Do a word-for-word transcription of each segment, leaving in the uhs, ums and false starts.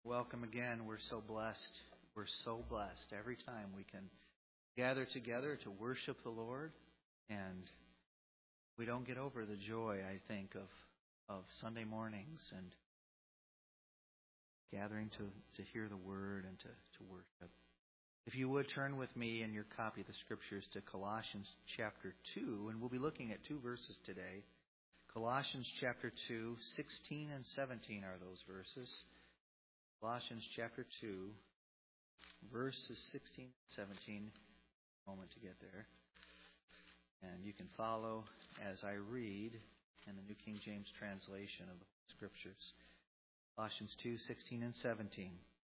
Welcome again. We're so blessed. We're so blessed every time we can gather together to worship the Lord. And we don't get over the joy, I think, of, of Sunday mornings and gathering to, to hear the Word and to, to worship. If you would turn with me in your copy of the Scriptures to Colossians chapter two, and we'll be looking at two verses today. Colossians chapter two, sixteen and seventeen are those verses. Colossians chapter two, verses sixteen and seventeen. A moment to get there. And you can follow as I read in the New King James translation of the Scriptures. Colossians two, sixteen and seventeen.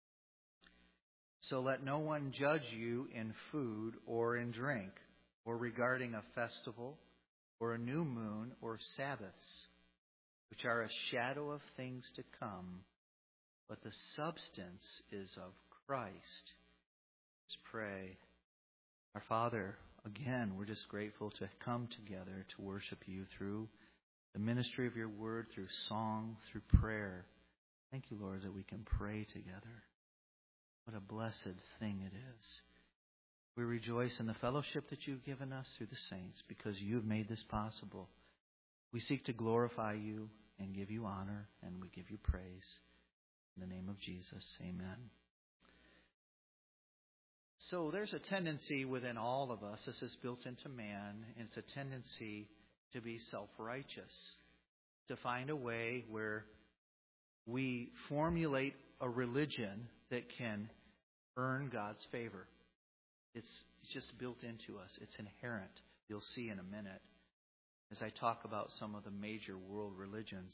So let no one judge you in food or in drink, or regarding a festival, or a new moon, or Sabbaths, which are a shadow of things to come, but the substance is of Christ. Let's pray. Our Father, again, we're just grateful to come together to worship you through the ministry of your word, through song, through prayer. Thank you, Lord, that we can pray together. What a blessed thing it is. We rejoice in the fellowship that you've given us through the saints because you've made this possible. We seek to glorify you and give you honor, and we give you praise. In the name of Jesus, amen. So there's a tendency within all of us, this is built into man, and it's a tendency to be self-righteous, to find a way where we formulate a religion that can earn God's favor. It's, it's just built into us. It's inherent. You'll see in a minute as I talk about some of the major world religions.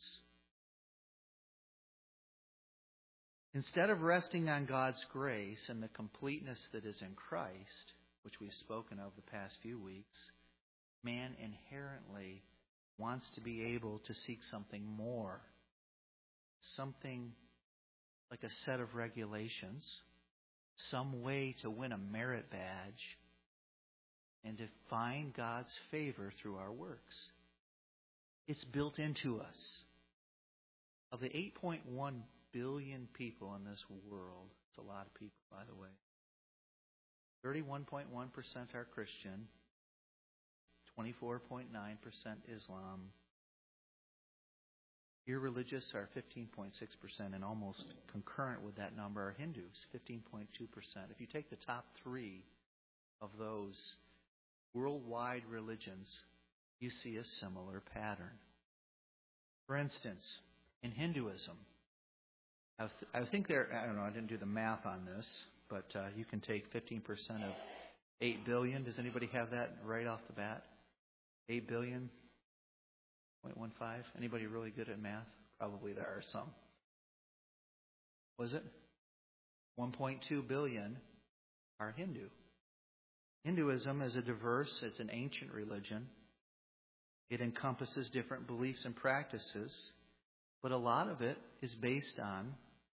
Instead of resting on God's grace and the completeness that is in Christ, which we've spoken of the past few weeks, man inherently wants to be able to seek something more. Something like a set of regulations, some way to win a merit badge, and to find God's favor through our works. It's built into us. Of the eight point one billion people in this world, it's a lot of people, by the way, thirty-one point one percent are Christian, twenty-four point nine percent Islam. Irreligious are fifteen point six percent, and almost concurrent with that number are Hindus, fifteen point two percent. If you take the top three of those worldwide religions, you see a similar pattern. For instance, in Hinduism, I, th- I think there, I don't know, I didn't do the math on this, but uh, you can take fifteen percent of eight billion. Does anybody have that right off the bat? eight billion? zero point one five. Anybody really good at math? Probably there are some. Was it? one point two billion are Hindu. Hinduism is a diverse, it's an ancient religion. It encompasses different beliefs and practices, but a lot of it is based on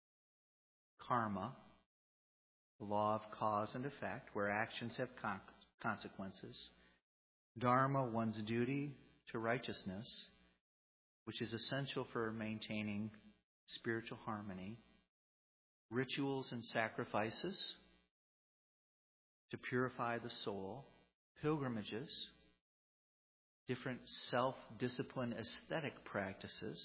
karma, the law of cause and effect, where actions have con- consequences. Dharma, one's duty to righteousness, which is essential for maintaining spiritual harmony. Rituals and sacrifices to purify the soul. Pilgrimages. Different self-discipline aesthetic practices.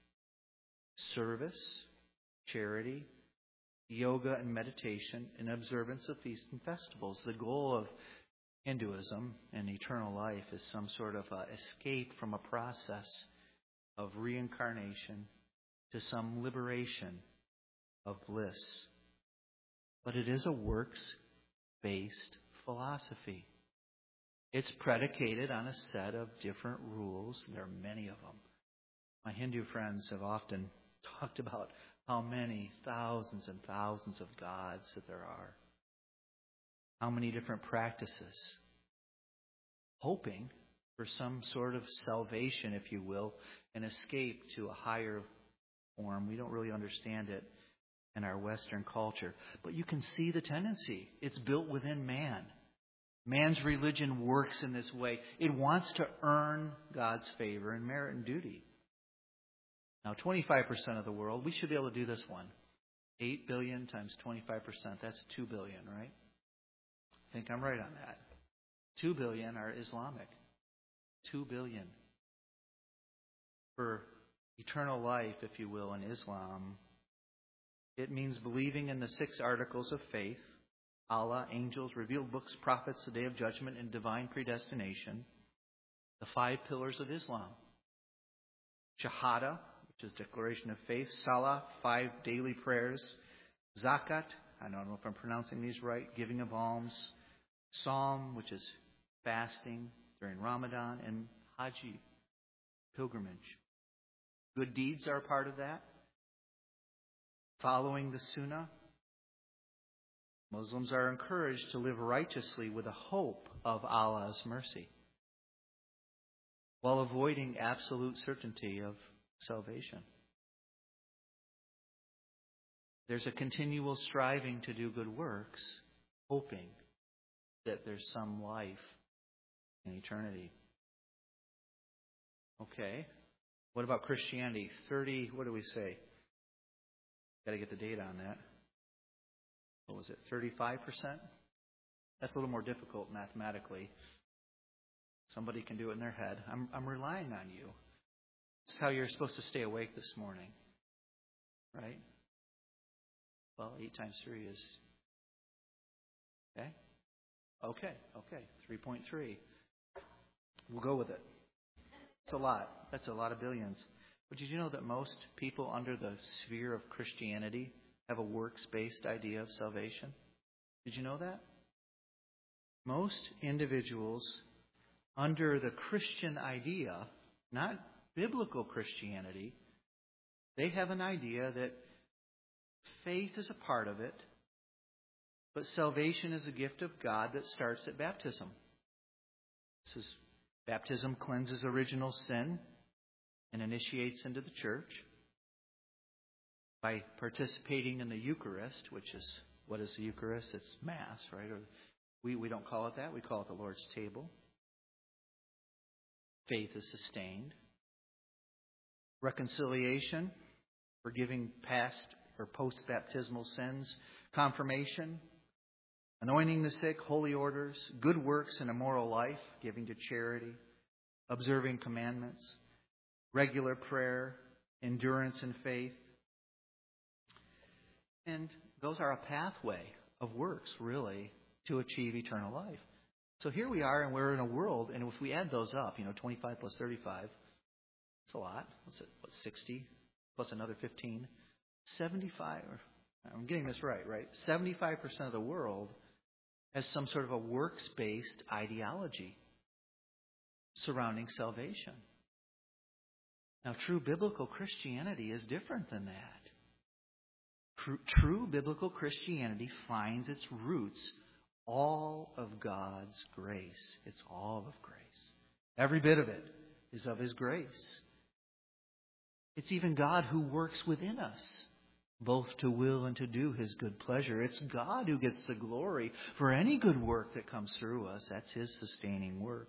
Service, charity, yoga and meditation, and observance of feasts and festivals. The goal of Hinduism and eternal life is some sort of uh, escape from a process of reincarnation to some liberation of bliss. But it is a works-based philosophy. It's predicated on a set of different rules. There are many of them. My Hindu friends have often talked about how many thousands and thousands of gods that there are. How many different practices. Hoping for some sort of salvation, if you will, an escape to a higher form. We don't really understand it in our Western culture. But you can see the tendency. It's built within man. Man's religion works in this way. It wants to earn God's favor and merit and duty. Now, twenty-five percent of the world, we should be able to do this one. eight billion times twenty-five percent, that's two billion, right? I think I'm right on that. two billion are Islamic. two billion. For eternal life, if you will, in Islam, it means believing in the six articles of faith: Allah, angels, revealed books, prophets, the day of judgment, and divine predestination. The five pillars of Islam. Shahada, which is declaration of faith. Salah, five daily prayers. Zakat, I don't know if I'm pronouncing these right, giving of alms. Psalm, which is fasting during Ramadan. And Haji, pilgrimage. Good deeds are a part of that. Following the Sunnah. Muslims are encouraged to live righteously with a hope of Allah's mercy, while avoiding absolute certainty of salvation. There's a continual striving to do good works, hoping that there's some life in eternity. Okay. What about Christianity? thirty, what do we say? Got to get the data on that. What was it, thirty-five percent? That's a little more difficult mathematically. Somebody can do it in their head. I'm, I'm relying on you. This is how you're supposed to stay awake this morning. Right? Well, eight times three is... Okay? Okay, okay. three point three. We'll go with it. It's a lot. That's a lot of billions. But did you know that most people under the sphere of Christianity have a works-based idea of salvation? Did you know that? Most individuals under the Christian idea, not biblical Christianity, they have an idea that faith is a part of it, but salvation is a gift of God that starts at baptism. This is, baptism cleanses original sin and initiates into the church. By participating in the Eucharist, which is, what is the Eucharist? It's Mass, right? Or we, we don't call it that. We call it the Lord's table. Faith is sustained. Reconciliation, forgiving past or post-baptismal sins. Confirmation, anointing the sick, holy orders, good works and a moral life, giving to charity, observing commandments, regular prayer, endurance in faith. And those are a pathway of works, really, to achieve eternal life. So here we are, and we're in a world, and if we add those up, you know, twenty-five plus thirty-five, it's a lot. What's it? What, sixty plus another fifteen? seventy-five, I'm getting this right, right? seventy-five percent of the world has some sort of a works-based ideology surrounding salvation. Now, true biblical Christianity is different than that. True, true biblical Christianity finds its roots all of God's grace. It's all of grace. Every bit of it is of His grace. It's even God who works within us, both to will and to do His good pleasure. It's God who gets the glory for any good work that comes through us. That's His sustaining work.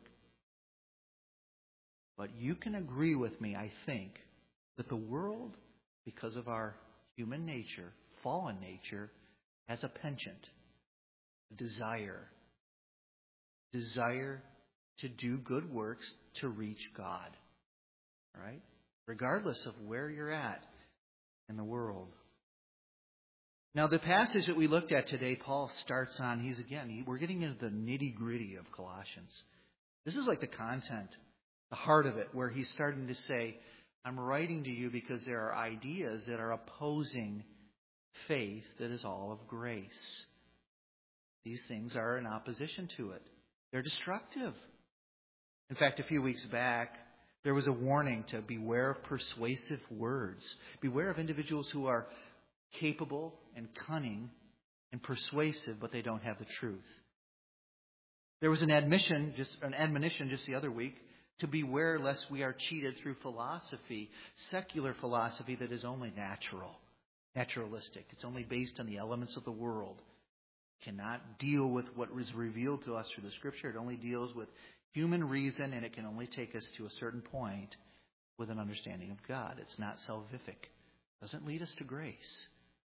But you can agree with me, I think, that the world, because of our human nature, fallen nature, has a penchant, a desire. Desire to do good works to reach God. All right? Regardless of where you're at in the world. Now, the passage that we looked at today, Paul starts on, he's again, he, we're getting into the nitty-gritty of Colossians. This is like the content, the heart of it, where he's starting to say, I'm writing to you because there are ideas that are opposing faith that is all of grace. These things are in opposition to it. They're destructive. In fact, a few weeks back, there was a warning to beware of persuasive words. Beware of individuals who are capable and cunning and persuasive, but they don't have the truth. There was an admission, just an admonition just the other week, to beware lest we are cheated through philosophy, secular philosophy that is only natural, naturalistic. It's only based on the elements of the world. It cannot deal with what was revealed to us through the Scripture. It only deals with human reason, and it can only take us to a certain point with an understanding of God. It's not salvific. It doesn't lead us to grace.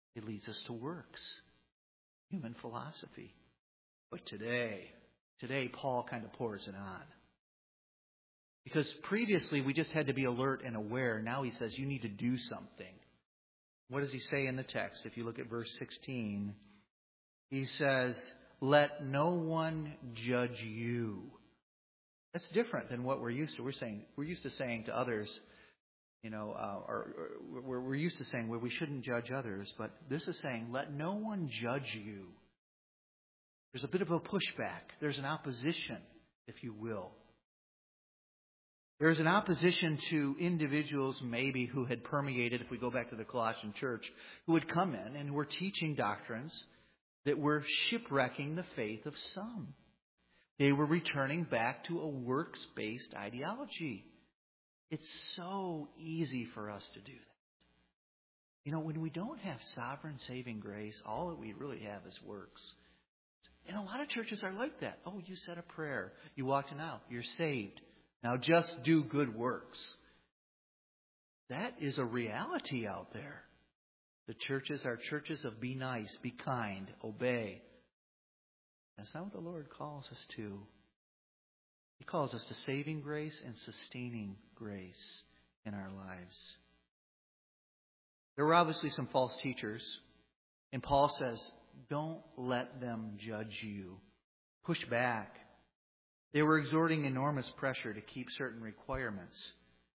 It leads us to works, human philosophy. But today, today Paul kind of pours it on. Because previously we just had to be alert and aware. Now he says you need to do something. What does he say in the text? If you look at verse sixteen, he says, let no one judge you. That's different than what we're used to. We're saying we're used to saying to others, you know, uh, or, or we're, we're used to saying well, we shouldn't judge others. But this is saying, let no one judge you. There's a bit of a pushback. There's an opposition, if you will. There's an opposition to individuals maybe who had permeated, if we go back to the Colossian church, who had come in and were teaching doctrines that were shipwrecking the faith of some. They were returning back to a works-based ideology. It's so easy for us to do that. You know, when we don't have sovereign saving grace, all that we really have is works. And a lot of churches are like that. Oh, you said a prayer. You walked in out. You're saved. Now just do good works. That is a reality out there. The churches are churches of be nice, be kind, obey. That's not what the Lord calls us to. He calls us to saving grace and sustaining grace in our lives. There were obviously some false teachers. And Paul says, don't let them judge you. Push back. They were exerting enormous pressure to keep certain requirements.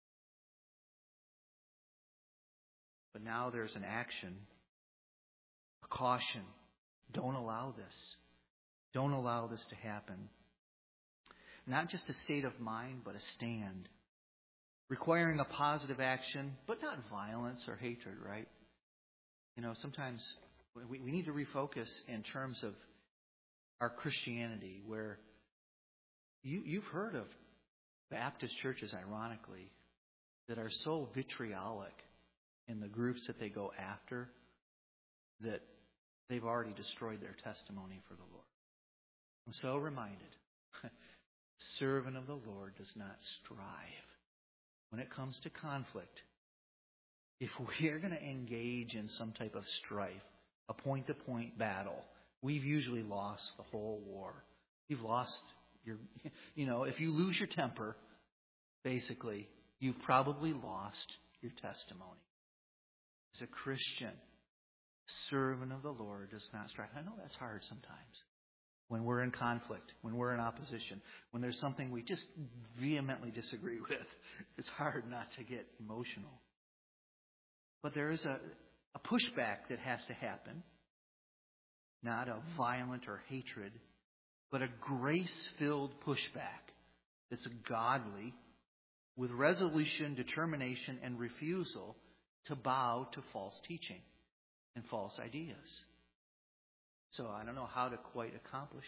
But now there's an action, a caution. Don't allow this. Don't allow this to happen. Not just a state of mind, but a stand. Requiring a positive action, but not violence or hatred, right? You know, sometimes we, we need to refocus in terms of our Christianity, where you, you've heard of Baptist churches, ironically, that are so vitriolic in the groups that they go after that they've already destroyed their testimony for the Lord. I'm so reminded, servant of the Lord does not strive. When it comes to conflict, if we are going to engage in some type of strife, a point-to-point battle, we've usually lost the whole war. You've lost your, you know, if you lose your temper, basically, you've probably lost your testimony. As a Christian, servant of the Lord does not strive. I know that's hard sometimes. When we're in conflict, when we're in opposition, when there's something we just vehemently disagree with, it's hard not to get emotional. But there is a, a pushback that has to happen. Not a violent or hatred, but a grace-filled pushback that's godly, with resolution, determination, and refusal to bow to false teaching and false ideas. So I don't know how to quite accomplish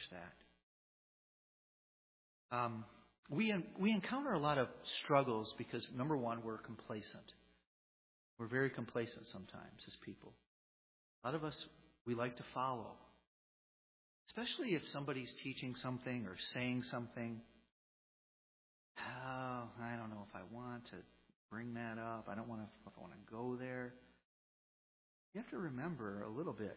that. Um, we we encounter a lot of struggles because, number one, we're complacent. We're very complacent sometimes as people. A lot of us, we like to follow. Especially if somebody's teaching something or saying something. Oh, I don't know if I want to bring that up. I don't want to, if I want to go there. You have to remember a little bit.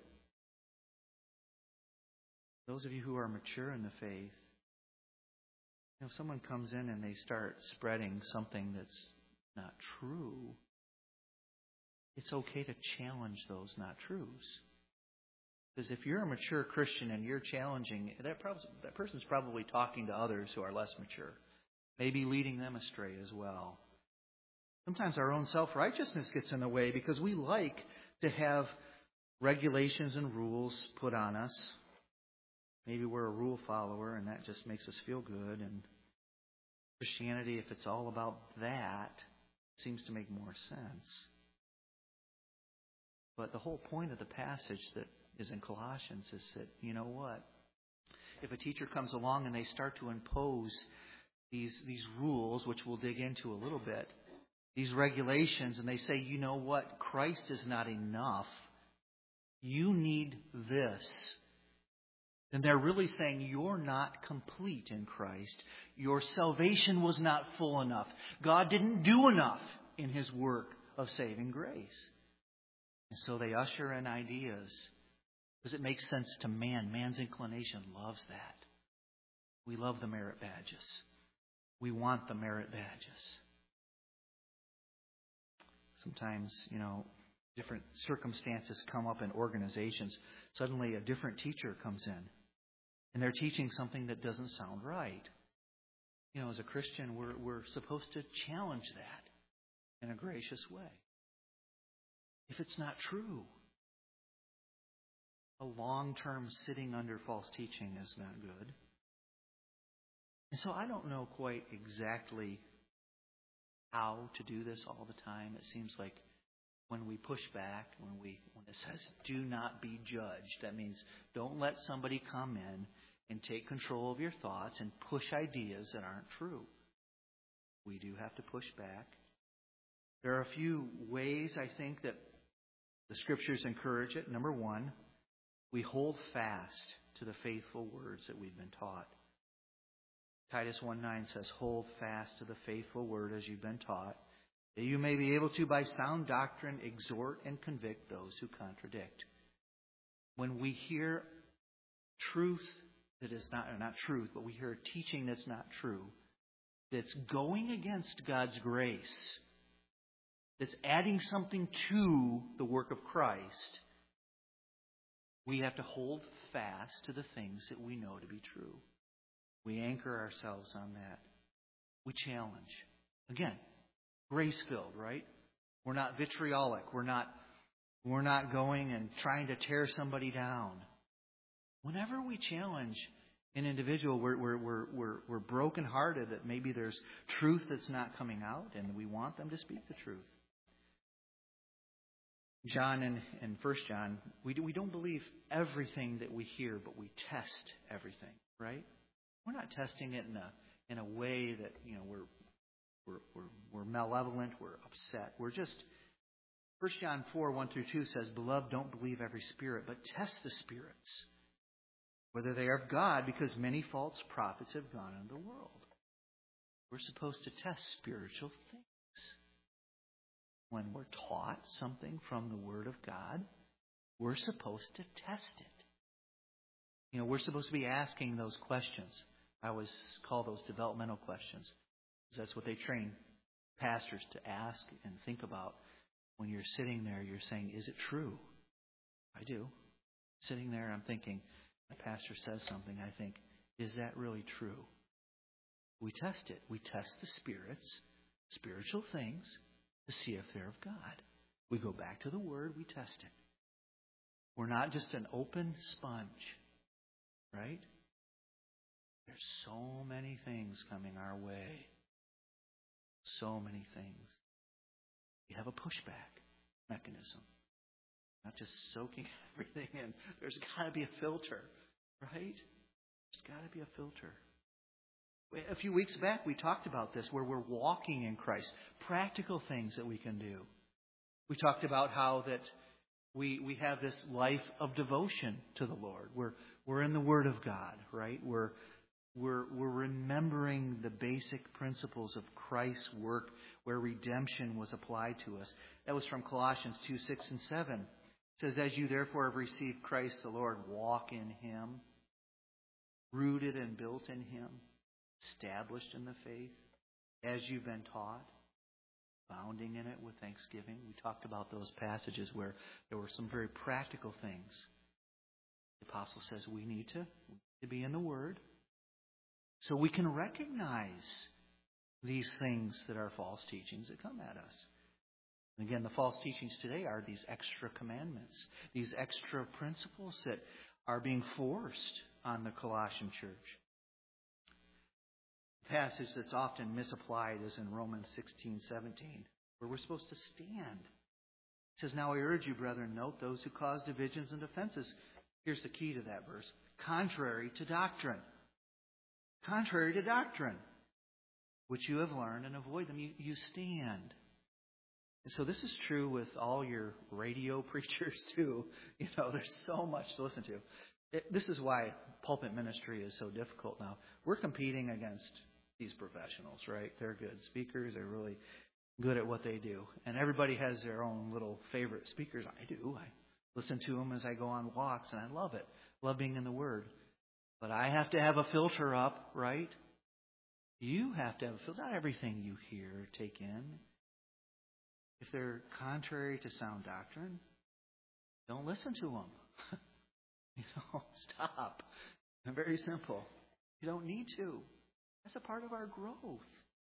Those of you who are mature in the faith, you know, if someone comes in and they start spreading something that's not true, it's okay to challenge those not truths. Because if you're a mature Christian and you're challenging, that, prob- that person's probably talking to others who are less mature, maybe leading them astray as well. Sometimes our own self-righteousness gets in the way because we like to have regulations and rules put on us. Maybe we're a rule follower and that just makes us feel good. And Christianity, if it's all about that, seems to make more sense. But the whole point of the passage that is in Colossians is that, you know what? If a teacher comes along and they start to impose these these rules, which we'll dig into a little bit, these regulations, and they say, you know what? Christ is not enough. You need this. Then they're really saying you're not complete in Christ. Your salvation was not full enough. God didn't do enough in His work of saving grace. And so they usher in ideas because it makes sense to man. Man's inclination loves that. We love the merit badges. We want the merit badges. Sometimes, you know, different circumstances come up in organizations. Suddenly a different teacher comes in, and they're teaching something that doesn't sound right. You know, as a Christian, we're we're supposed to challenge that in a gracious way. If it's not true, a long-term sitting under false teaching is not good. And so I don't know quite exactly how to do this all the time. It seems like when we push back, when we when it says do not be judged, that means don't let somebody come in and take control of your thoughts and push ideas that aren't true. We do have to push back. There are a few ways, I think, that the Scriptures encourage it. Number one, we hold fast to the faithful words that we've been taught. Titus one nine says, hold fast to the faithful word as you've been taught, that you may be able to, by sound doctrine, exhort and convict those who contradict. When we hear truth that is not, or not truth, but we hear teaching that's not true, that's going against God's grace, that's adding something to the work of Christ, we have to hold fast to the things that we know to be true. We anchor ourselves on that. We challenge. Again, grace-filled, right? We're not vitriolic. We're not, we're not going and trying to tear somebody down. Whenever we challenge an individual, we're, we're, we're, we're, we're brokenhearted that maybe there's truth that's not coming out, and we want them to speak the truth. John and, and First John, we, do, we don't believe everything that we hear, but we test everything, right? We're not testing it in a in a way that, you know, we're we're we're, we're malevolent, we're upset. We're just, First John four, one through two says, Beloved, don't believe every spirit, but test the spirits, whether they are of God, because many false prophets have gone into the world. We're supposed to test spiritual things. When we're taught something from the Word of God, we're supposed to test it. You know, we're supposed to be asking those questions. I always call those developmental questions, because that's what they train pastors to ask and think about. When you're sitting there, you're saying, is it true? I do. Sitting there, I'm thinking, my pastor says something, I think, is that really true? We test it. We test the spirits, spiritual things, to see if they're of God. We go back to the Word, we test it. We're not just an open sponge, right? There's so many things coming our way. So many things. We have a pushback mechanism. Not just soaking everything in. There's got to be a filter, right? There's got to be a filter. A few weeks back, we talked about this, where we're walking in Christ. Practical things that we can do. We talked about how that we we have this life of devotion to the Lord. We're we're in the Word of God, right? We're we're we're remembering the basic principles of Christ's work, where redemption was applied to us. That was from Colossians two, six, and seven. It says, As you therefore have received Christ the Lord, walk in Him, rooted and built in Him, established in the faith, as you've been taught, abounding in it with thanksgiving. We talked about those passages where there were some very practical things. The apostle says we need to, we need to be in the Word so we can recognize these things that are false teachings that come at us. And again, the false teachings today are these extra commandments, these extra principles that are being forced on the Colossian church. Passage that's often misapplied is in Romans sixteen, seventeen, where we're supposed to stand. It says, Now I urge you, brethren, note those who cause divisions and offenses. Here's the key to that verse. Contrary to doctrine. Contrary to doctrine, which you have learned, and avoid them. You, you stand. And so this is true with all your radio preachers too. You know, there's so much to listen to. It, this is why pulpit ministry is so difficult now. We're competing against these professionals, right? They're good speakers. They're really good at what they do. And everybody has their own little favorite speakers. I do. I listen to them as I go on walks, and I love it. Love being in the Word. But I have to have a filter up, right? You have to have a filter. Not everything you hear or take in. If they're contrary to sound doctrine, don't listen to them. You know, stop. Very simple. You don't need to. That's a part of our growth.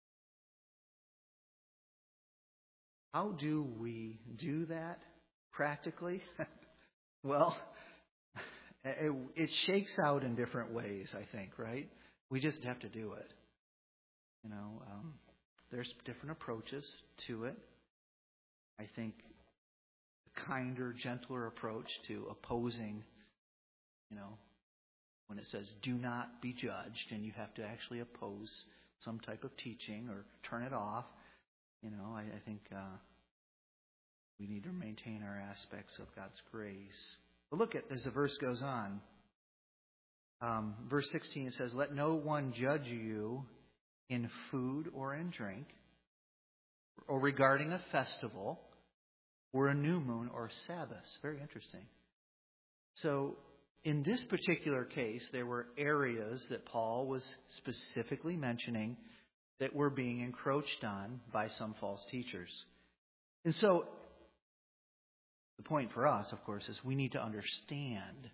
How do we do that practically? Well, it, it shakes out in different ways, I think, right? We just have to do it. You know, um, there's different approaches to it. I think a kinder, gentler approach to opposing, you know, when it says do not be judged, and you have to actually oppose some type of teaching or turn it off. You know, I, I think uh, we need to maintain our aspects of God's grace. But look at, as the verse goes on, um, verse sixteen, it says, let no one judge you in food or in drink, or regarding a festival, or a new moon, or Sabbath. Very interesting. So, in this particular case, there were areas that Paul was specifically mentioning that were being encroached on by some false teachers. And so, the point for us, of course, is we need to understand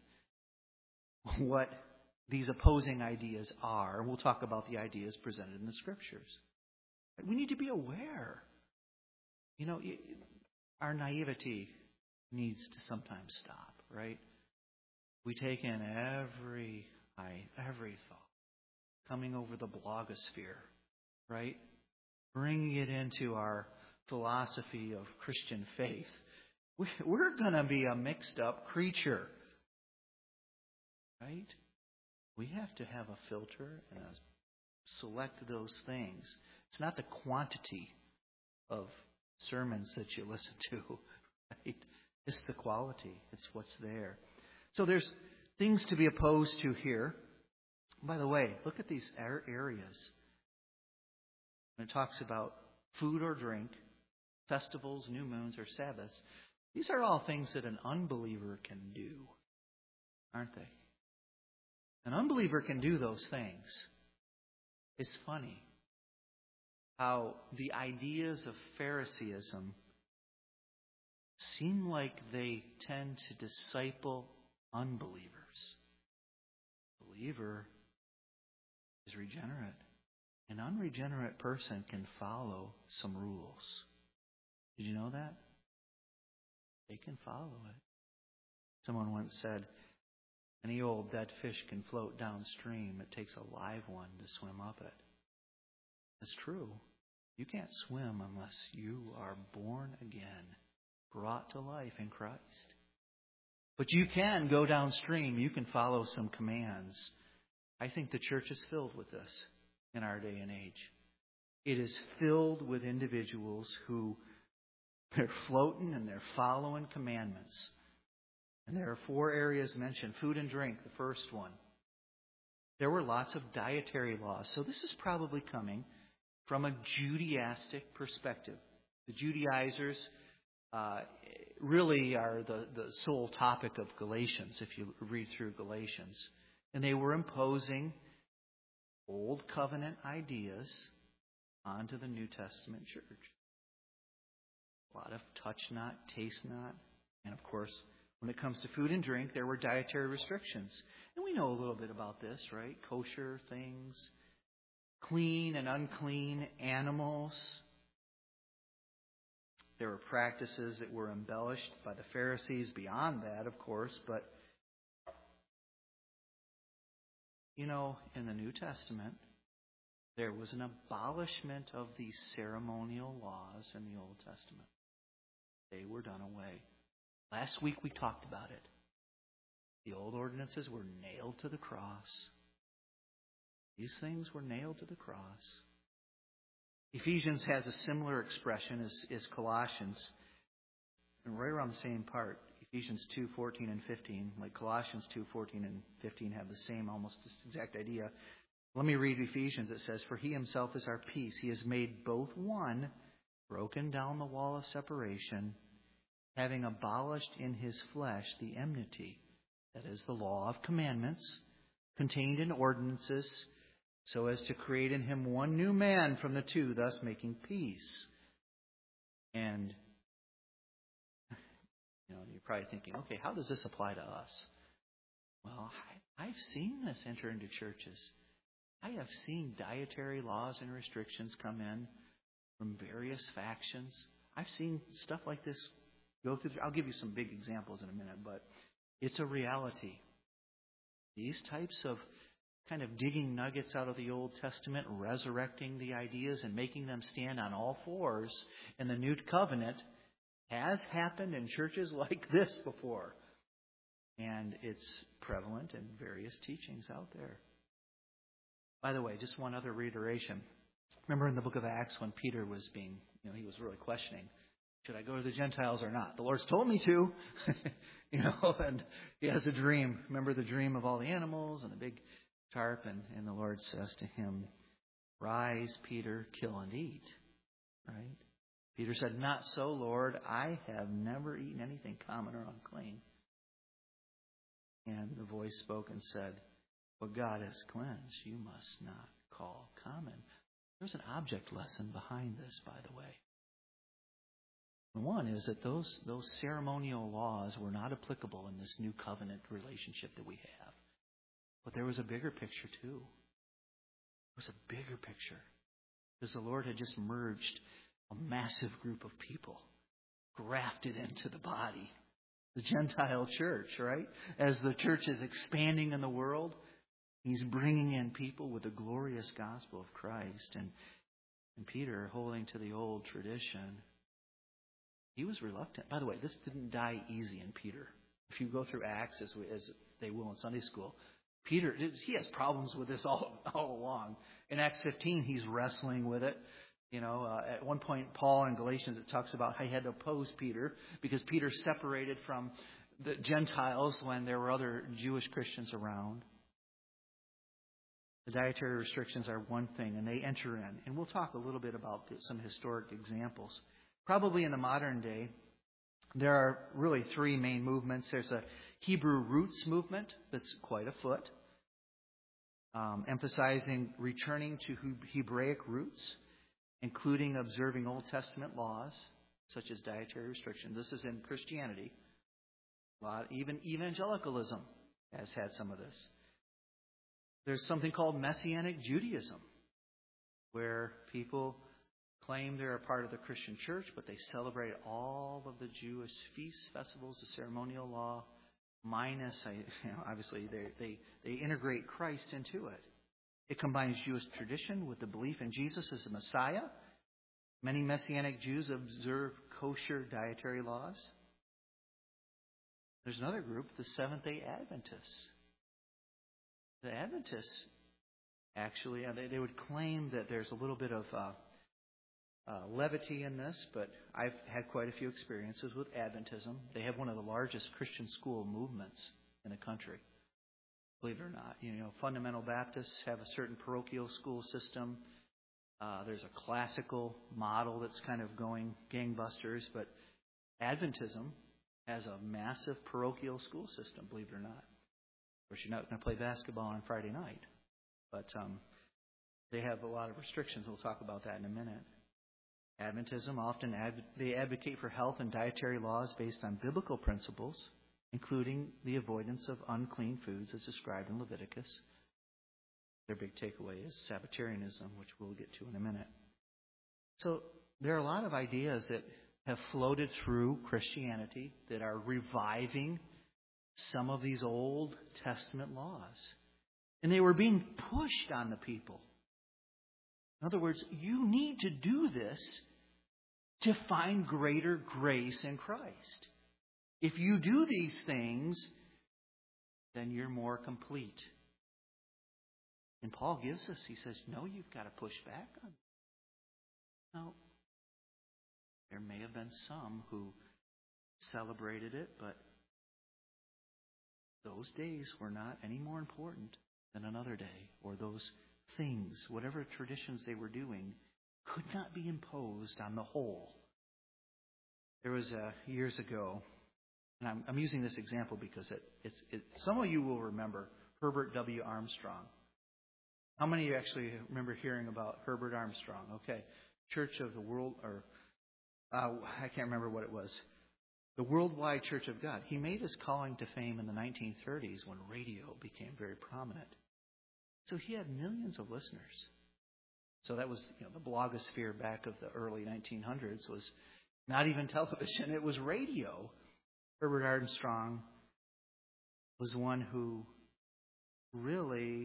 what these opposing ideas are. And we'll talk about the ideas presented in the Scriptures. We need to be aware. You know, our naivety needs to sometimes stop, right? We take in every every thought coming over the blogosphere, right? Bringing it into our philosophy of Christian faith. We're going to be a mixed up creature, right? We have to have a filter and a, select those things. It's not the quantity of sermons that you listen to, right? It's the quality. It's what's there. So there's things to be opposed to here. By the way, look at these areas. When it talks about food or drink, festivals, new moons, or Sabbaths, these are all things that an unbeliever can do, aren't they? An unbeliever can do those things. It's funny how the ideas of Phariseeism seem like they tend to disciple unbelievers. Believer is regenerate. An unregenerate person can follow some rules. Did you know that? They can follow it. Someone once said, any old dead fish can float downstream. It takes a live one to swim up it. That's true. You can't swim unless you are born again, brought to life in Christ. But you can go downstream. You can follow some commands. I think the church is filled with this in our day and age. It is filled with individuals who they're floating and they're following commandments. And there are four areas mentioned. Food and drink, the first one. There were lots of dietary laws. So this is probably coming from a Judaistic perspective. The Judaizers uh, really are the, the sole topic of Galatians, if you read through Galatians. And they were imposing Old Covenant ideas onto the New Testament church. A lot of touch not, taste not. And of course, when it comes to food and drink, there were dietary restrictions. And we know a little bit about this, right? Kosher things, clean and unclean animals. There were practices that were embellished by the Pharisees beyond that, of course. But, you know, in the New Testament, there was an abolishment of these ceremonial laws in the Old Testament. They were done away. Last week we talked about it. The old ordinances were nailed to the cross. These things were nailed to the cross. Ephesians has a similar expression as, as Colossians. And right around the same part. Ephesians two fourteen and fifteen. Like Colossians two fourteen and fifteen have the same, almost exact idea. Let me read Ephesians. It says, for he himself is our peace. He has made both one, broken down the wall of separation, having abolished in his flesh the enmity, that is, the law of commandments, contained in ordinances, so as to create in him one new man from the two, thus making peace. And you know, you're probably thinking, okay, how does this apply to us? Well, I, I've seen this enter into churches. I have seen dietary laws and restrictions come in from various factions. I've seen stuff like this go through. I'll give you some big examples in a minute, but it's a reality. These types of kind of digging nuggets out of the Old Testament, resurrecting the ideas and making them stand on all fours in the New Covenant has happened in churches like this before. And it's prevalent in various teachings out there. By the way, just one other reiteration. Remember in the book of Acts when Peter was being, you know, he was really questioning, should I go to the Gentiles or not? The Lord's told me to, you know, and he has a dream. Remember the dream of all the animals and the big tarp, and, and the Lord says to him, rise, Peter, kill and eat. Right? Peter said, not so, Lord. I have never eaten anything common or unclean. And the voice spoke and said, what God has cleansed, you must not call common. There's an object lesson behind this, by the way. One is that those, those ceremonial laws were not applicable in this new covenant relationship that we have. But there was a bigger picture too. There was a bigger picture. Because the Lord had just merged a massive group of people, grafted into the body. The Gentile church, right? As the church is expanding in the world, He's bringing in people with the glorious gospel of Christ. And, and Peter, holding to the old tradition, he was reluctant. By the way, this didn't die easy in Peter. If you go through Acts, as, we, as they will in Sunday school, Peter, he has problems with this all, all along. In Acts fifteen, he's wrestling with it. You know, uh, at one point, Paul in Galatians, it talks about how he had to oppose Peter because Peter separated from the Gentiles when there were other Jewish Christians around. The dietary restrictions are one thing, and they enter in. And we'll talk a little bit about some historic examples. Probably in the modern day, there are really three main movements. There's a Hebrew roots movement that's quite afoot, um, emphasizing returning to Hebraic roots, including observing Old Testament laws, such as dietary restriction. This is in Christianity. A lot, even evangelicalism has had some of this. There's something called Messianic Judaism, where people claim they're a part of the Christian church, but they celebrate all of the Jewish feasts, festivals, the ceremonial law, minus, you know, obviously, they, they, they integrate Christ into it. It combines Jewish tradition with the belief in Jesus as the Messiah. Many Messianic Jews observe kosher dietary laws. There's another group, the Seventh-day Adventists. The Adventists, actually, they, they would claim that there's a little bit of uh, uh, levity in this, but I've had quite a few experiences with Adventism. They have one of the largest Christian school movements in the country. Believe it or not. You know, fundamental Baptists have a certain parochial school system. Uh, there's a classical model that's kind of going gangbusters, but Adventism has a massive parochial school system, believe it or not. Of course, you're not going to play basketball on Friday night, but um, they have a lot of restrictions. We'll talk about that in a minute. Adventism often adv- they advocate for health and dietary laws based on biblical principles, including the avoidance of unclean foods as described in Leviticus. Their big takeaway is Sabbatarianism, which we'll get to in a minute. So there are a lot of ideas that have floated through Christianity that are reviving some of these Old Testament laws. And they were being pushed on the people. In other words, you need to do this to find greater grace in Christ. If you do these things, then you're more complete. And Paul gives us, he says, no, you've got to push back on it. Now, there may have been some who celebrated it, but those days were not any more important than another day, or those things, whatever traditions they were doing, could not be imposed on the whole. There was a, years ago, and I'm, I'm using this example because it, it's, it, some of you will remember Herbert W. Armstrong. How many of you actually remember hearing about Herbert Armstrong? Okay. Church of the World, or uh, I can't remember what it was. The Worldwide Church of God. He made his calling to fame in the nineteen thirties when radio became very prominent. So he had millions of listeners. So that was, you know, the blogosphere back of the early nineteen hundreds was not even television. It was radio. Herbert Armstrong was one who really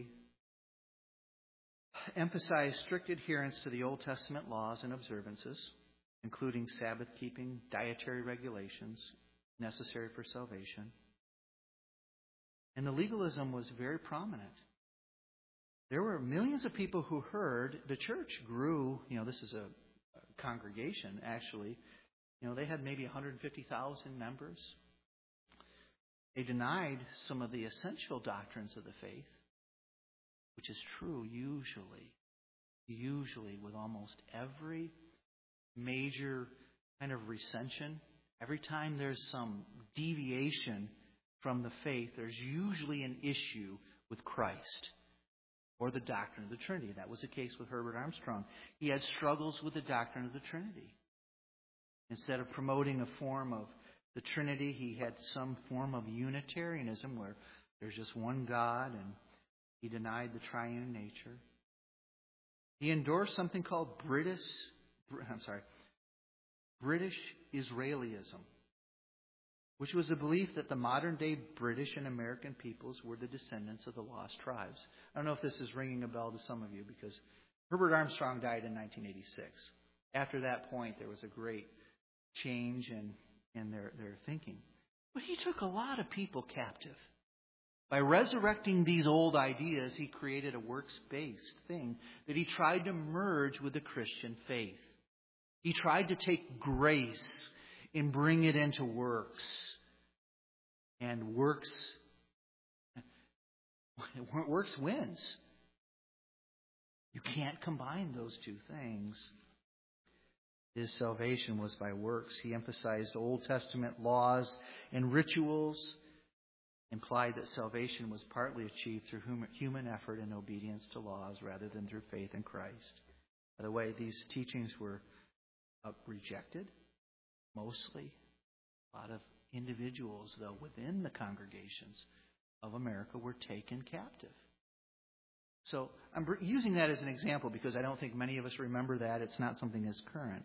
emphasized strict adherence to the Old Testament laws and observances, including Sabbath keeping, dietary regulations necessary for salvation. And the legalism was very prominent. There were millions of people who heard. The church grew. You know, this is a, a congregation, actually. You know, they had maybe one hundred fifty thousand members. They denied some of the essential doctrines of the faith, which is true usually, usually with almost every major kind of recension. Every time there's some deviation from the faith, there's usually an issue with Christ or the doctrine of the Trinity. That was the case with Herbert Armstrong. He had struggles with the doctrine of the Trinity. Instead of promoting a form of the Trinity, he had some form of Unitarianism where there's just one God, and he denied the triune nature. He endorsed something called British, I'm sorry, British Israelism, which was a belief that the modern-day British and American peoples were the descendants of the lost tribes. I don't know if this is ringing a bell to some of you, because Herbert Armstrong died in nineteen eighty-six. After that point, there was a great change in, in their, their thinking. But he took a lot of people captive. By resurrecting these old ideas, he created a works-based thing that he tried to merge with the Christian faith. He tried to take grace and bring it into works. And works, works wins. You can't combine those two things. His salvation was by works. He emphasized Old Testament laws and rituals, implied that salvation was partly achieved through human effort and obedience to laws rather than through faith in Christ. By the way, these teachings were uh, rejected, mostly. A lot of individuals, though, within the congregations of America were taken captive. So I'm using that as an example because I don't think many of us remember that. It's not something that's current.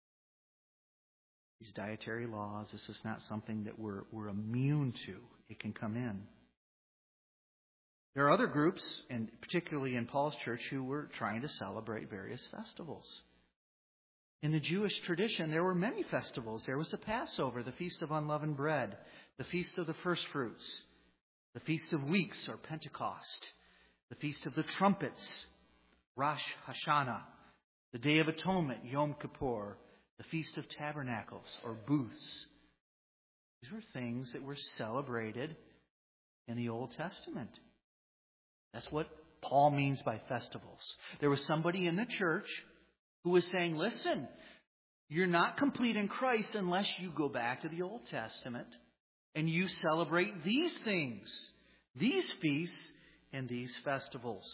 These dietary laws, this is not something that we're, we're immune to. It can come in. There are other groups, and particularly in Paul's church, who were trying to celebrate various festivals. In the Jewish tradition, there were many festivals. There was the Passover, the Feast of Unleavened Bread, the Feast of the First Fruits, the Feast of Weeks, or Pentecost, the Feast of the Trumpets, Rosh Hashanah, the Day of Atonement, Yom Kippur, the Feast of Tabernacles, or Booths. These were things that were celebrated in the Old Testament. That's what Paul means by festivals. There was somebody in the church who was saying, listen, you're not complete in Christ unless you go back to the Old Testament and you celebrate these things, these feasts, and these festivals.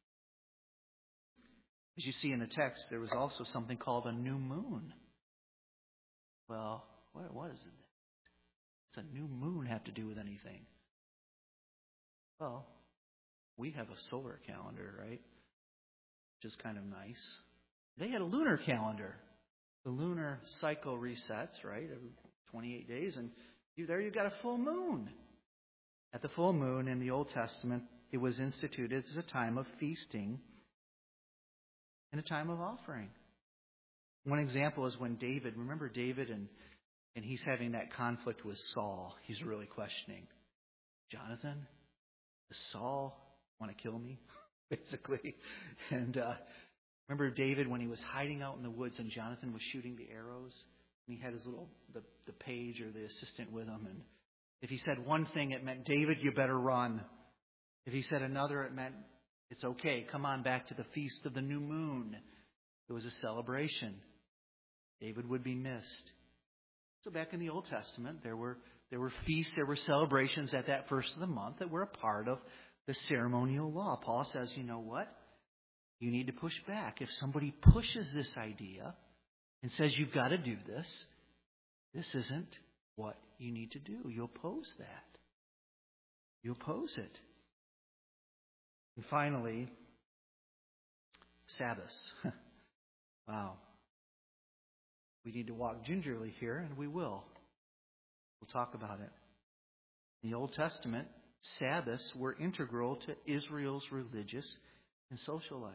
As you see in the text, there was also something called a new moon. Well, what, what is it? What's a new moon have to do with anything? Well, we have a solar calendar, right? Which is kind of nice. They had a lunar calendar. The lunar cycle resets, right, every twenty-eight days, and you, there you've got a full moon. At the full moon in the Old Testament, it was instituted as a time of feasting and a time of offering. One example is when David, remember David, and, and he's having that conflict with Saul. He's really questioning, Jonathan, does Saul want to kill me? Basically. And uh, remember David when he was hiding out in the woods and Jonathan was shooting the arrows? And he had his little, the, the page or the assistant with him. And if he said one thing, it meant, David, you better run. If he said another, it meant, it's okay, come on back to the feast of the new moon. It was a celebration. David would be missed. So back in the Old Testament, there were there were feasts, there were celebrations at that first of the month that were a part of the ceremonial law. Paul says, you know what? You need to push back. If somebody pushes this idea and says you've got to do this, this isn't what you need to do. You oppose that. You oppose it. And finally, Sabbaths. Wow. We need to walk gingerly here, and we will. We'll talk about it. In the Old Testament, Sabbaths were integral to Israel's religious and social life.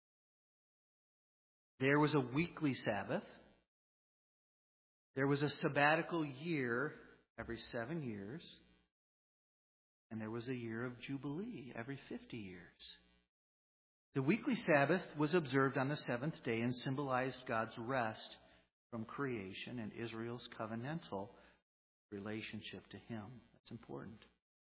There was a weekly Sabbath. There was a sabbatical year every seven years. And there was a year of Jubilee every fifty years. The weekly Sabbath was observed on the seventh day and symbolized God's rest from creation and Israel's covenantal relationship to Him. That's important.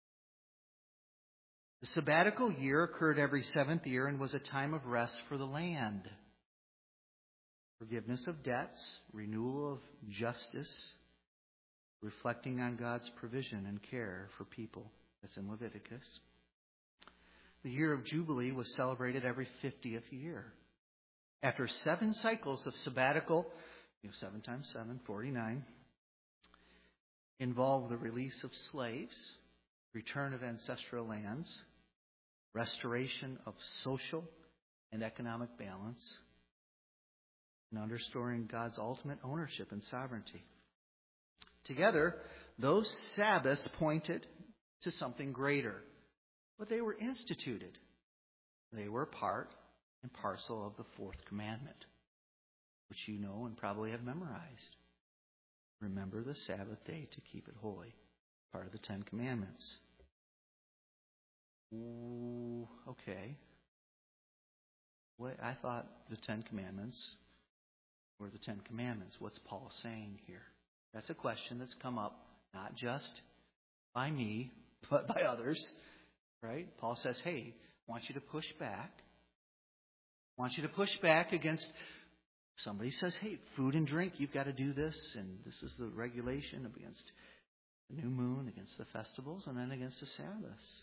The sabbatical year occurred every seventh year and was a time of rest for the land. Forgiveness of debts, renewal of justice, reflecting on God's provision and care for people. That's in Leviticus. The year of Jubilee was celebrated every fiftieth year. After seven cycles of sabbatical, you know, seven times seven, forty-nine, involved the release of slaves, return of ancestral lands, restoration of social and economic balance, and underscoring God's ultimate ownership and sovereignty. Together, those Sabbaths pointed to something greater, but they were instituted. They were part and parcel of the fourth commandment, which you know and probably have memorized. Remember the Sabbath day to keep it holy. Part of the Ten Commandments. Ooh, okay. What I thought the Ten Commandments were the Ten Commandments. What's Paul saying here? That's a question that's come up not just by me, but by others. Right? Paul says, hey, I want you to push back. I want you to push back against somebody says, hey, food and drink, you've got to do this, and this is the regulation against the new moon, against the festivals, and then against the Sabbaths.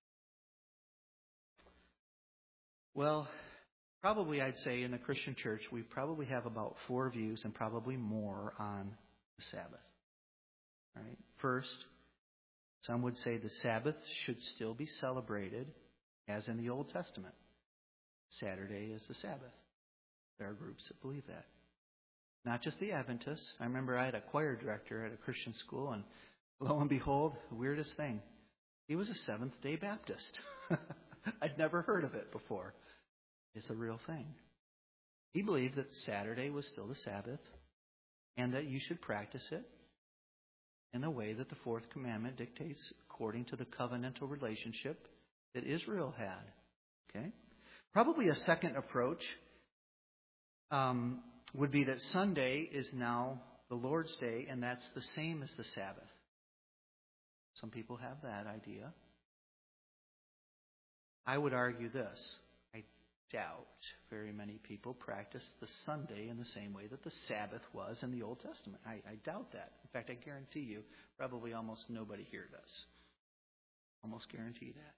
Well, probably I'd say in the Christian church, we probably have about four views and probably more on the Sabbath. Right? First, some would say the Sabbath should still be celebrated as in the Old Testament. Saturday is the Sabbath. There are groups that believe that. Not just the Adventists. I remember I had a choir director at a Christian school, and lo and behold, the weirdest thing. He was a Seventh-day Baptist. I'd never heard of it before. It's a real thing. He believed that Saturday was still the Sabbath, and that you should practice it in a way that the fourth commandment dictates according to the covenantal relationship that Israel had. Okay? Probably a second approach um, would be that Sunday is now the Lord's Day, and that's the same as the Sabbath. Some people have that idea. I would argue this. I doubt very many people practice the Sunday in the same way that the Sabbath was in the Old Testament. I, I doubt that. In fact, I guarantee you, probably almost nobody here does. Almost guarantee that.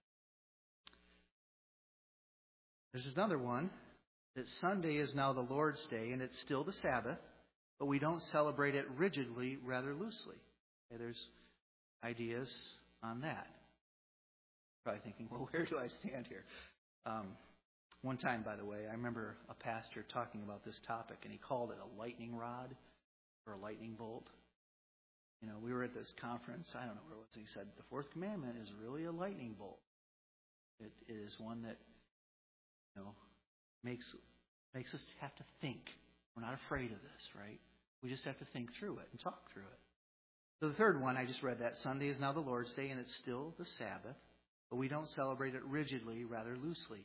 There's another one, that Sunday is now the Lord's Day, and it's still the Sabbath, but we don't celebrate it rigidly, rather loosely. Okay, there's ideas on that. Probably thinking, well, where do I stand here? Um, one time, by the way, I remember a pastor talking about this topic, and he called it a lightning rod or a lightning bolt. You know, we were at this conference, I don't know where it was, and he said, the fourth commandment is really a lightning bolt. It is one that, you know, makes makes us have to think. We're not afraid of this, right? We just have to think through it and talk through it. So the third one, I just read that. Sunday is now the Lord's Day, and it's still the Sabbath, but we don't celebrate it rigidly, rather loosely.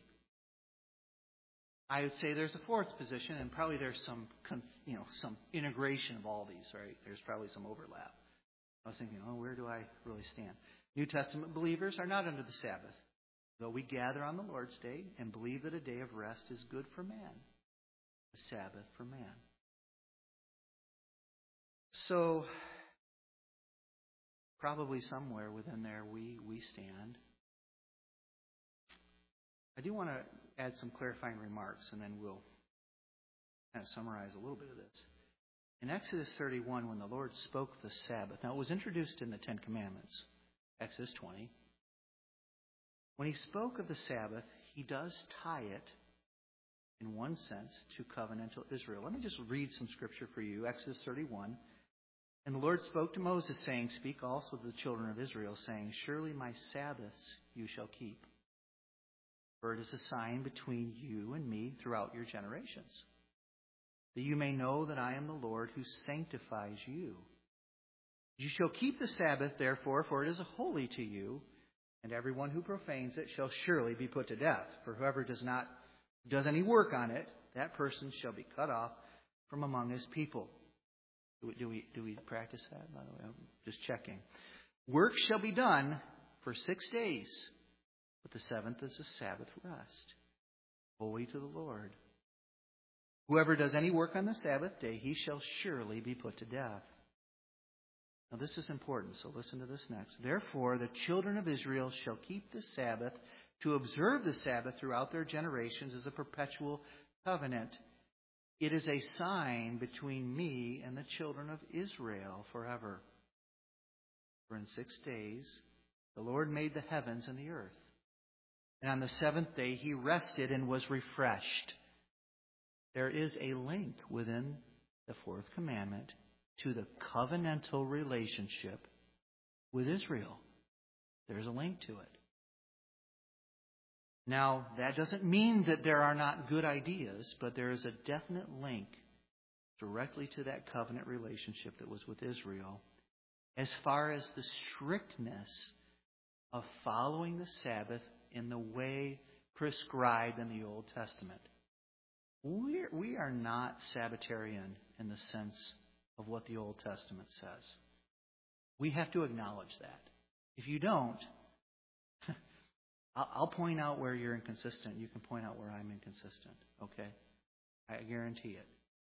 I would say there's a fourth position, and probably there's some, you know, some integration of all these, right? There's probably some overlap. I was thinking, oh, where do I really stand? New Testament believers are not under the Sabbath, though we gather on the Lord's Day and believe that a day of rest is good for man. a Sabbath for man. So, probably somewhere within there we, we stand. I do want to add some clarifying remarks, and then we'll kind of summarize a little bit of this. In Exodus thirty-one, when the Lord spoke the Sabbath, now it was introduced in the Ten Commandments, Exodus twenty. When he spoke of the Sabbath, he does tie it, in one sense, to covenantal Israel. Let me just read some scripture for you. Exodus thirty-one. And the Lord spoke to Moses, saying, Speak also to the children of Israel, saying, Surely my Sabbaths you shall keep. For it is a sign between you and me throughout your generations, that you may know that I am the Lord who sanctifies you. You shall keep the Sabbath, therefore, for it is holy to you, and everyone who profanes it shall surely be put to death. For whoever does not does any work on it, that person shall be cut off from among his people. Do we, do we, do we practice that, by the way? I'm just checking. Work shall be done for six days, but the seventh is a Sabbath rest, holy to the Lord. Whoever does any work on the Sabbath day, he shall surely be put to death. Now this is important, so listen to this next. Therefore, the children of Israel shall keep the Sabbath, to observe the Sabbath throughout their generations as a perpetual covenant. It is a sign between me and the children of Israel forever. For in six days the Lord made the heavens and the earth. And on the seventh day he rested and was refreshed. There is a link within the fourth commandment to the covenantal relationship with Israel. There's a link to it. Now, that doesn't mean that there are not good ideas, but there is a definite link directly to that covenant relationship that was with Israel as far as the strictness of following the Sabbath in the way prescribed in the Old Testament. We're, we are not Sabbatarian in the sense of what the Old Testament says. We have to acknowledge that. If you don't, I'll point out where you're inconsistent. You can point out where I'm inconsistent. Okay? I guarantee it.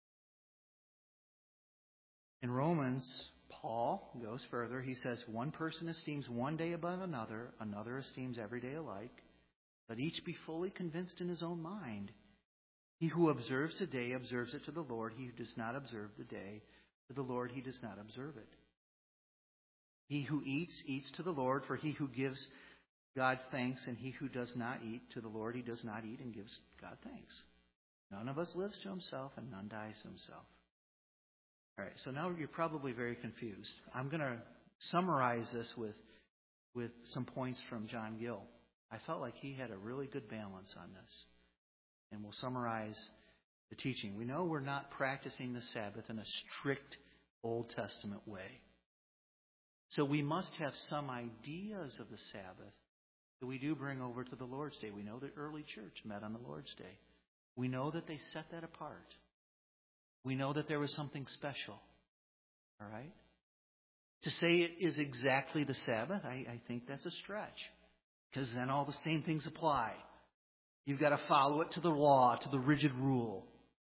In Romans, Paul goes further. He says, One person esteems one day above another, another esteems every day alike. Let each be fully convinced in his own mind. He who observes the day observes it to the Lord. He who does not observe the day, to the Lord he does not observe it. He who eats, eats to the Lord, for he who gives God thanks, and he who does not eat to the Lord, he does not eat and gives God thanks. None of us lives to himself, and none dies to himself. All right, so now you're probably very confused. I'm going to summarize this with, with some points from John Gill. I felt like he had a really good balance on this. And we'll summarize the teaching. We know we're not practicing the Sabbath in a strict Old Testament way. So we must have some ideas of the Sabbath that we do bring over to the Lord's Day. We know the early church met on the Lord's Day. We know that they set that apart. We know that there was something special. All right? To say it is exactly the Sabbath, I, I think that's a stretch. Because then all the same things apply. You've got to follow it to the law, to the rigid rule.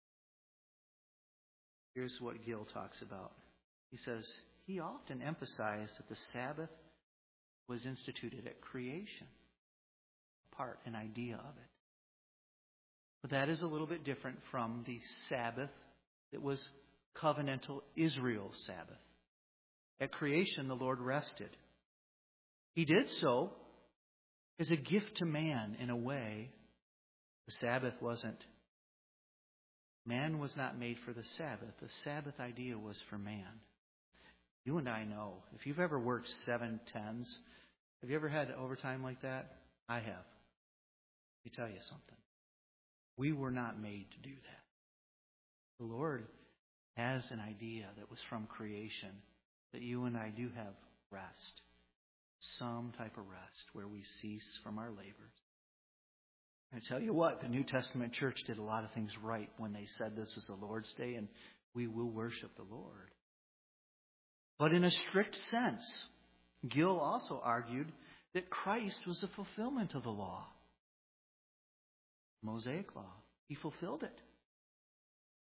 Here's what Gill talks about. He says, he often emphasized that the Sabbath was instituted at creation. Part, an idea of it. But that is a little bit different from the Sabbath that was covenantal Israel's Sabbath. At creation, the Lord rested. He did so as a gift to man in a way. The Sabbath wasn't. Man was not made for the Sabbath. The Sabbath idea was for man. You and I know. If you've ever worked seven tens, have you ever had overtime like that? I have. Let me tell you something. We were not made to do that. The Lord has an idea that was from creation that you and I do have rest. Some type of rest where we cease from our labors. I tell you what, the New Testament church did a lot of things right when they said this is the Lord's Day and we will worship the Lord. But in a strict sense, Gill also argued that Christ was the fulfillment of the law. Mosaic law. He fulfilled it.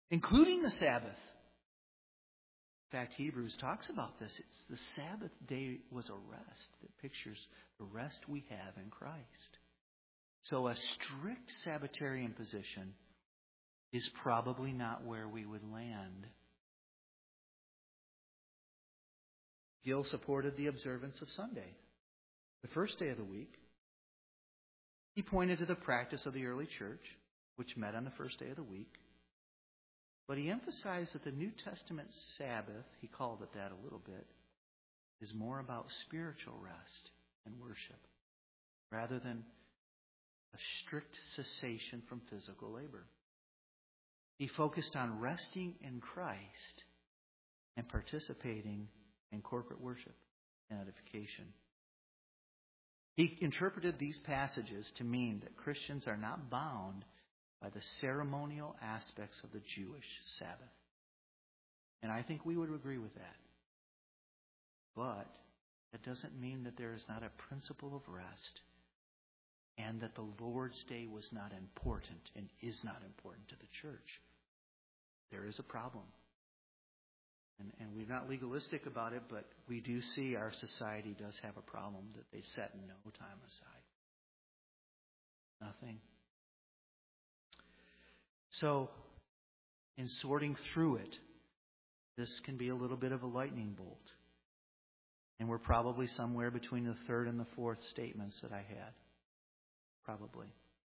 including the Sabbath. In fact, Hebrews talks about this. It's the Sabbath day was a rest that pictures the rest we have in Christ. So a strict Sabbatarian position is probably not where we would land. Gill supported the observance of Sunday, the first day of the week. He pointed to the practice of the early church, which met on the first day of the week. But he emphasized that the New Testament Sabbath, he called it that a little bit, is more about spiritual rest and worship, rather than a strict cessation from physical labor. He focused on resting in Christ and participating in corporate worship and edification. He interpreted these passages to mean that Christians are not bound by the ceremonial aspects of the Jewish Sabbath. And I think we would agree with that. But that doesn't mean that there is not a principle of rest and that the Lord's Day was not important and is not important to the church. There is a problem. And, and we're not legalistic about it, but we do see our society does have a problem that they set no time aside. Nothing. So, in sorting through it, this can be a little bit of a lightning bolt. And we're probably somewhere between the third and the fourth statements that I had. Probably.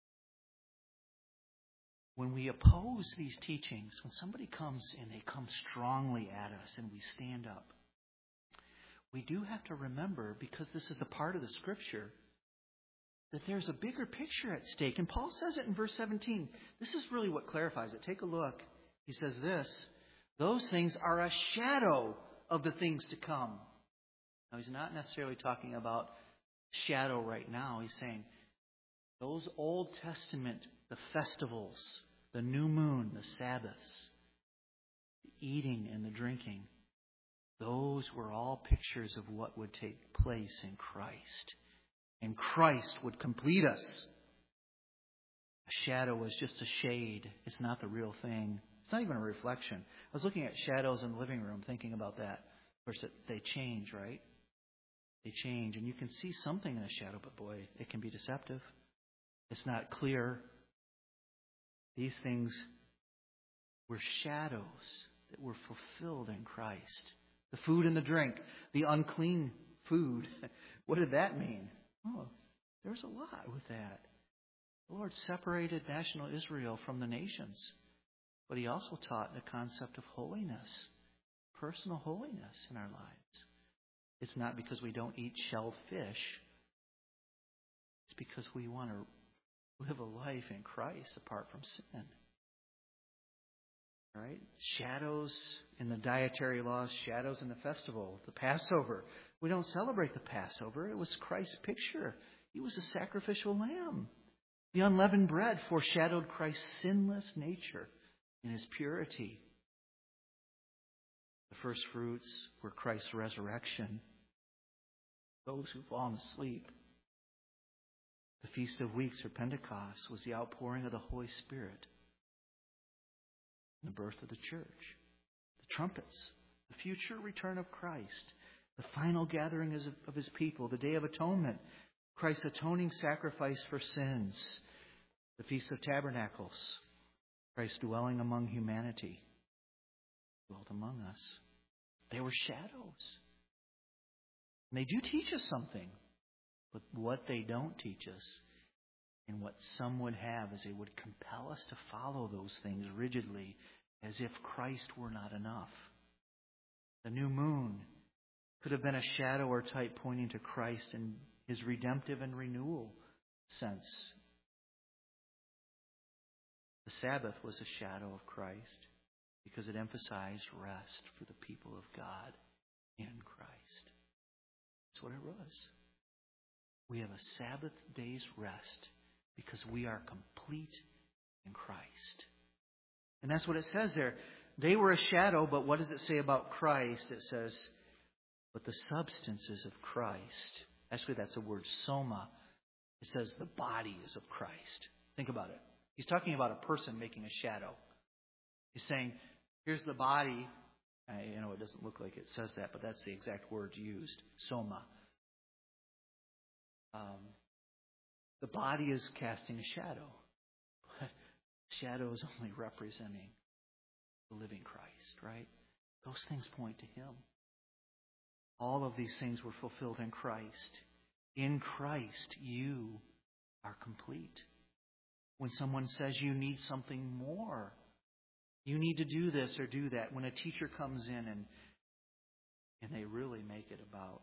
When we oppose these teachings, when somebody comes and they come strongly at us and we stand up, we do have to remember, because this is a part of the Scripture, that there's a bigger picture at stake. And Paul says it in verse seventeen. This is really what clarifies it. Take a look. He says this, those things are a shadow of the things to come. Now, he's not necessarily talking about shadow right now. He's saying those Old Testament, the festivals, the new moon, the Sabbaths, the eating and the drinking, those were all pictures of what would take place in Christ. And Christ would complete us. A shadow is just a shade. It's not the real thing. It's not even a reflection. I was looking at shadows in the living room, thinking about that. Of course, they change, right? They change. And you can see something in a shadow, but boy, it can be deceptive. It's not clear. These things were shadows that were fulfilled in Christ. The food and the drink, the unclean food. What did that mean? Oh, there's a lot with that. The Lord separated national Israel from the nations. But He also taught the concept of holiness, personal holiness in our lives. It's not because we don't eat shelled fish. It's because we want to live a life in Christ apart from sin. Right? Shadows in the dietary laws, shadows in the festival, the Passover. We don't celebrate the Passover. It was Christ's picture. He was a sacrificial lamb. The unleavened bread foreshadowed Christ's sinless nature and His purity. The first fruits were Christ's resurrection. Those who've fallen asleep. The Feast of Weeks, or Pentecost, was the outpouring of the Holy Spirit. The birth of the church. The trumpets. The future return of Christ. The final gathering of His people. The Day of Atonement. Christ's atoning sacrifice for sins. The Feast of Tabernacles. Christ dwelling among humanity. Dwelt among us. They were shadows. And they do teach us something. But what they don't teach us, and what some would have, is they would compel us to follow those things rigidly, as if Christ were not enough. The new moon could have been a shadow or type pointing to Christ in His redemptive and renewal sense. The Sabbath was a shadow of Christ because it emphasized rest for the people of God in Christ. That's what it was. We have a Sabbath day's rest because we are complete in Christ. And that's what it says there. They were a shadow, but what does it say about Christ? It says, but the substances of Christ. Actually, that's the word soma. It says the body is of Christ. Think about it. He's talking about a person making a shadow. He's saying, here's the body. I, you know, it doesn't look like it says that, but that's the exact word used, soma. Um, the body is casting a shadow. But shadow is only representing the living Christ, right? Those things point to Him. All of these things were fulfilled in Christ. In Christ, you are complete. When someone says you need something more, you need to do this or do that. When a teacher comes in and and they really make it about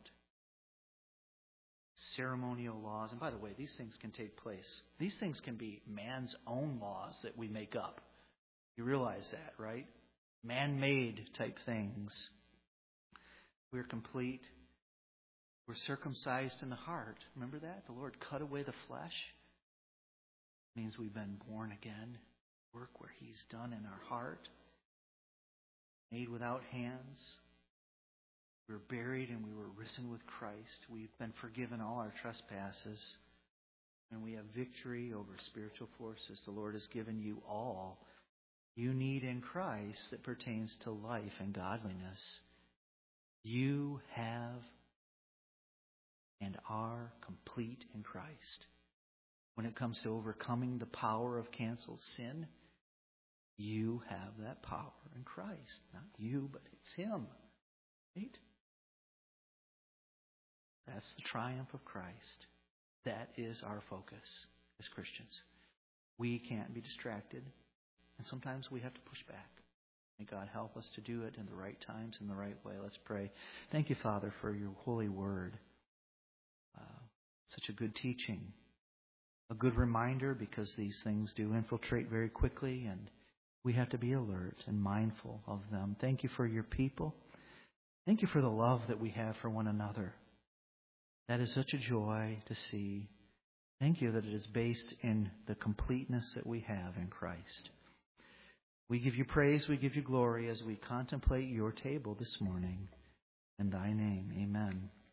ceremonial laws. And by the way, these things can take place. These things can be man's own laws that we make up. You realize that, right? Man-made type things. We're complete. We're circumcised in the heart. Remember that? The Lord cut away the flesh. It means we've been born again. Work where He's done in our heart. Made without hands. We were buried and we were risen with Christ. We've been forgiven all our trespasses. And we have victory over spiritual forces. The Lord has given you all you need in Christ that pertains to life and godliness. You have and are complete in Christ. When it comes to overcoming the power of canceled sin, you have that power in Christ. Not you, but it's Him. Right? That's the triumph of Christ. That is our focus as Christians. We can't be distracted, and sometimes we have to push back. May God help us to do it in the right times, in the right way. Let's pray. Thank you, Father, for your holy word. Uh, such a good teaching. A good reminder, because these things do infiltrate very quickly, and we have to be alert and mindful of them. Thank you for your people. Thank you for the love that we have for one another. That is such a joy to see. Thank you that it is based in the completeness that we have in Christ. We give you praise, we give you glory as we contemplate your table this morning. In thy name, amen.